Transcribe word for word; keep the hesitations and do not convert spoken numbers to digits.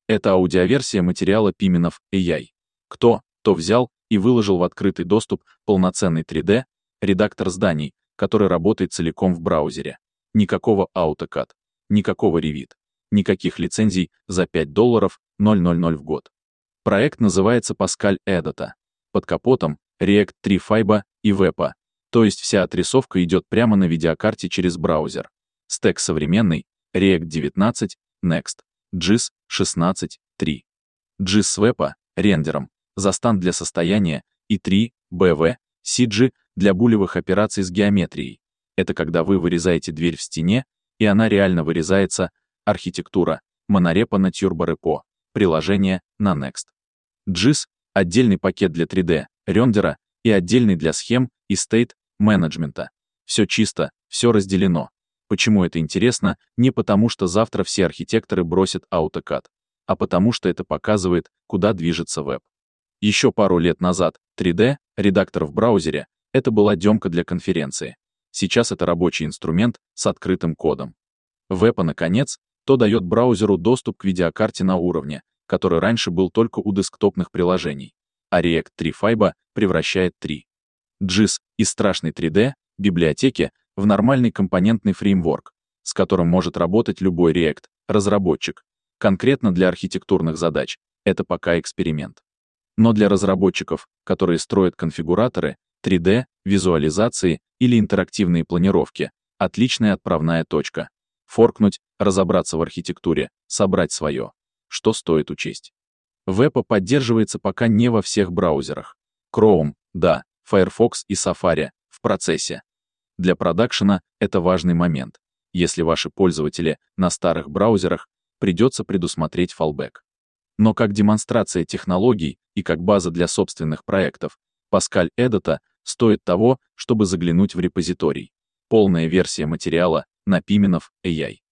Это аудиоверсия материала Пименов эй ай. Кто, то взял и выложил в открытый доступ полноценный три дэ редактор зданий, который работает целиком в браузере. Никакого AutoCAD, никакого Revit, никаких лицензий за пять долларов ноль ноль ноль в год. Проект называется Pascal Edit. Под капотом React три Fiber и Web, то есть вся отрисовка идет прямо на видеокарте через браузер. Стек современный, React девятнадцать, Next, джи ай эс шестнадцать, три. джи ай эс с Web, рендером, застант для состояния и три, би ви, си джи для булевых операций с геометрией. Это когда вы вырезаете дверь в стене, и она реально вырезается, архитектура, монорепа на Turbo-Repo, приложение на Next. джи ай эс — отдельный пакет для три дэ рендера и отдельный для схем и state менеджмента. Все чисто, все разделено. Почему это интересно? Не потому, что завтра все архитекторы бросят AutoCAD, а потому что это показывает, куда движется веб. Еще пару лет назад три дэ редактор в браузере — это была демка для конференции. Сейчас это рабочий инструмент с открытым кодом. Веб, наконец, то дает браузеру доступ к видеокарте на уровне, который раньше был только у десктопных приложений, а React три Fiber превращает три джи ай эс из страшной три дэ библиотеки в нормальный компонентный фреймворк, с которым может работать любой React разработчик. Конкретно для архитектурных задач это пока эксперимент. Но для разработчиков, которые строят конфигураторы, три дэ, визуализации или интерактивные планировки, отличная отправная точка. Форкнуть, разобраться в архитектуре, собрать свое. Что стоит учесть? Веб поддерживается пока не во всех браузерах. Chrome, да, Firefox и Safari в процессе. Для продакшена это важный момент. Если ваши пользователи на старых браузерах, придется предусмотреть фаллбэк. Но как демонстрация технологий и как база для собственных проектов, Pascal Edit стоит того, чтобы заглянуть в репозиторий. Полная версия материала на Пименов эй ай.